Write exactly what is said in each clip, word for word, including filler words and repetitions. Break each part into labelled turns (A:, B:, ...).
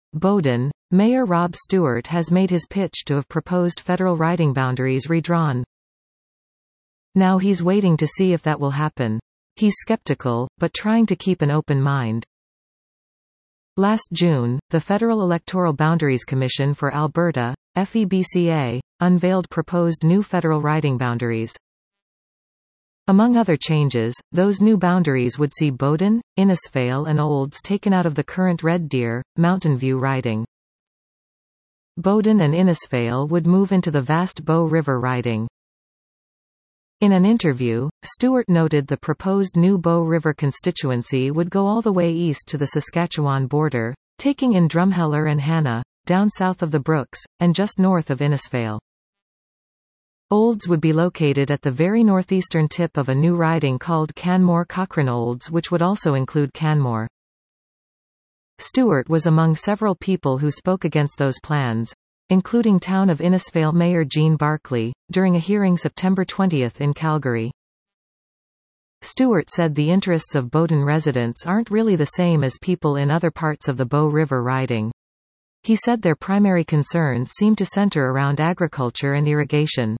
A: Bowdoin, Mayor Rob Stewart has made his pitch to have proposed federal riding boundaries redrawn. Now he's waiting to see if that will happen. He's skeptical, but trying to keep an open mind. Last June, the Federal Electoral Boundaries Commission for Alberta, F E B C A, unveiled proposed new federal riding boundaries. Among other changes, those new boundaries would see Bowdoin, Innisfail and Olds taken out of the current Red Deer, Mountain View riding. Bowdoin and Innisfail would move into the vast Bow River riding. In an interview, Stewart noted the proposed new Bow River constituency would go all the way east to the Saskatchewan border, taking in Drumheller and Hanna, down south of the Brooks, and just north of Innisfail. Olds would be located at the very northeastern tip of a new riding called Canmore-Cochrane Olds, which would also include Canmore. Stewart was among several people who spoke against those plans, including Town of Innisfail Mayor Jean Barclay, during a hearing September twentieth in Calgary. Stewart said the interests of Bowdoin residents aren't really the same as people in other parts of the Bow River riding. He said their primary concerns seem to center around agriculture and irrigation.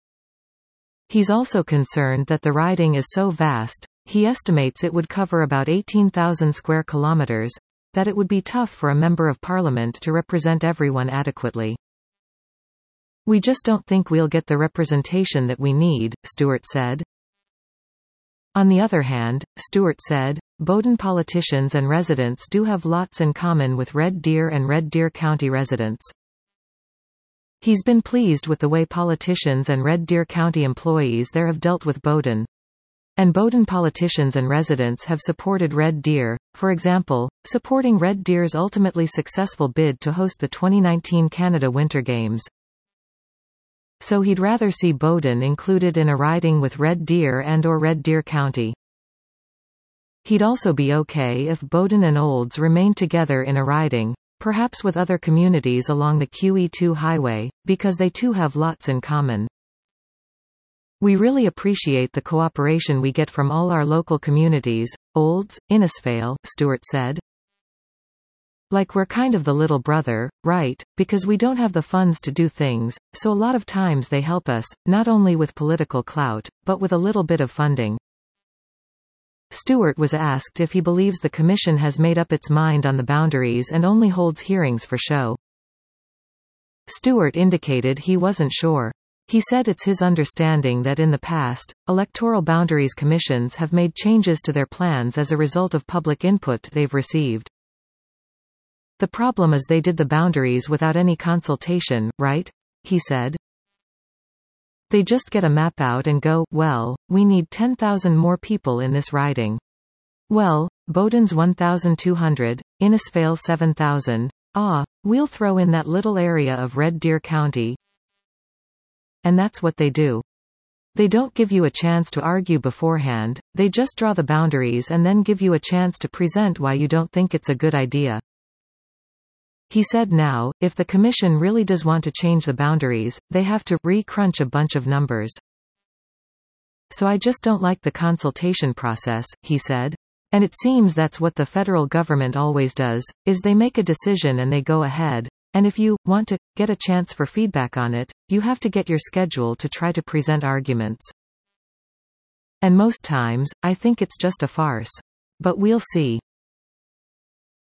A: He's also concerned that the riding is so vast, he estimates it would cover about eighteen thousand square kilometers, that it would be tough for a member of parliament to represent everyone adequately. "We just don't think we'll get the representation that we need," Stewart said. On the other hand, Stewart said, Bowdoin politicians and residents do have lots in common with Red Deer and Red Deer County residents. He's been pleased with the way politicians and Red Deer County employees there have dealt with Bowdoin. And Bowdoin politicians and residents have supported Red Deer, for example, supporting Red Deer's ultimately successful bid to host the twenty nineteen Canada Winter Games. So he'd rather see Bowdoin included in a riding with Red Deer and or Red Deer County. He'd also be okay if Bowdoin and Olds remained together in a riding, perhaps with other communities along the Q E two highway, because they too have lots in common. "We really appreciate the cooperation we get from all our local communities, Olds, Innisfail," Stewart said. "Like we're kind of the little brother, right, because we don't have the funds to do things, so a lot of times they help us, not only with political clout, but with a little bit of funding." Stewart was asked if he believes the Commission has made up its mind on the boundaries and only holds hearings for show. Stewart indicated he wasn't sure. He said it's his understanding that in the past, electoral boundaries commissions have made changes to their plans as a result of public input they've received. "The problem is they did the boundaries without any consultation, right?" he said. "They just get a map out and go, well, we need ten thousand more people in this riding. Well, Bowdoin's one thousand two hundred, Innisfail seven thousand. Ah, we'll throw in that little area of Red Deer County." And that's what they do. They don't give you a chance to argue beforehand, they just draw the boundaries and then give you a chance to present why you don't think it's a good idea. He said now, if the Commission really does want to change the boundaries, they have to re-crunch a bunch of numbers. "So I just don't like the consultation process," he said. And it seems that's what the federal government always does, is they make a decision and they go ahead. And if you want to get a chance for feedback on it, you have to get your schedule to try to present arguments. And most times, I think it's just a farce. But we'll see.